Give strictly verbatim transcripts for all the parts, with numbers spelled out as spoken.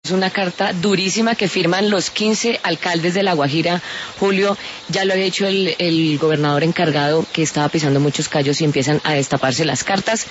Es una carta durísima que firman los quince alcaldes de La Guajira. Julio, ya lo había hecho el, el gobernador encargado, que estaba pisando muchos callos y empiezan a destaparse las cartas.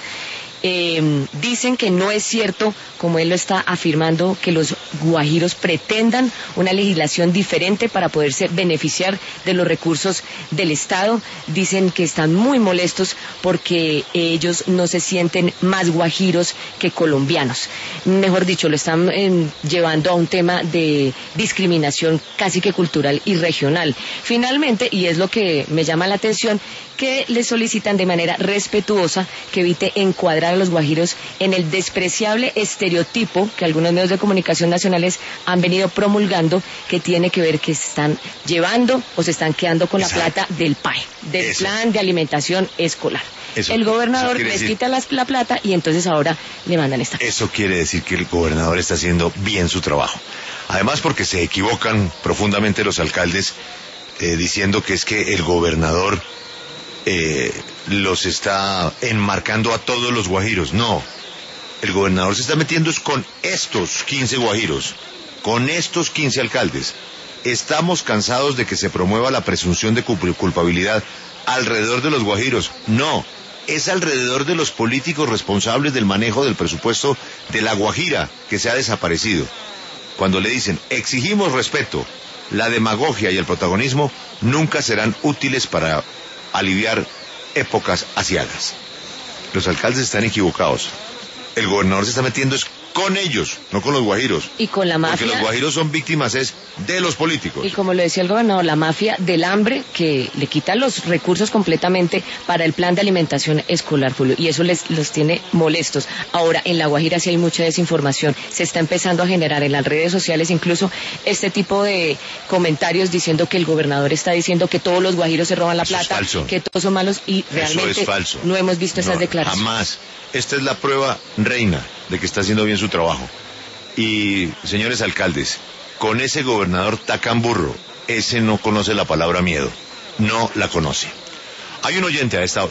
Eh, dicen que no es cierto, como él lo está afirmando, que los guajiros pretendan una legislación diferente para poderse beneficiar de los recursos del Estado. Dicen que están muy molestos porque ellos no se sienten más guajiros que colombianos. Mejor dicho, lo están eh, llevando a un tema de discriminación casi que cultural y regional. Finalmente, y es lo que me llama la atención, que le solicitan de manera respetuosa que evite encuadrar a los guajiros en el despreciable estereotipo que algunos medios de comunicación nacionales han venido promulgando, que tiene que ver que se están llevando o se están quedando con Exacto. la plata del P A E, del Eso. Plan de Alimentación Escolar. Eso, el gobernador les decir... quita las, la plata y entonces ahora le mandan esta cosa. Eso quiere decir que el gobernador está haciendo bien su trabajo. Además, porque se equivocan profundamente los alcaldes eh, diciendo que es que el gobernador Eh, los está enmarcando a todos los guajiros. No, el gobernador se está metiendo es con estos quince guajiros, con estos quince alcaldes. Estamos cansados de que se promueva la presunción de culpabilidad alrededor de los guajiros. No, es alrededor de los políticos responsables del manejo del presupuesto de La Guajira, que se ha desaparecido. Cuando le dicen exigimos respeto, la demagogia y el protagonismo nunca serán útiles para aliviar épocas aciagas. Los alcaldes están equivocados. El gobernador se está metiendo es con ellos, no con los guajiros. Y con la mafia. Porque los guajiros son víctimas es de los políticos. Y como lo decía el gobernador, la mafia del hambre que le quita los recursos completamente para el plan de alimentación escolar, Julio. Y eso les los tiene molestos. Ahora, en La Guajira sí hay mucha desinformación. Se está empezando a generar en las redes sociales incluso este tipo de comentarios diciendo que el gobernador está diciendo que todos los guajiros se roban la eso plata, es falso. que todos son malos y realmente eso es falso. No hemos visto esas no, declaraciones. Jamás. Esta es la prueba reina de que está haciendo bien su trabajo. Y, señores alcaldes, con ese gobernador tacamburro, ese no conoce la palabra miedo, no la conoce. Hay un oyente a esta hora.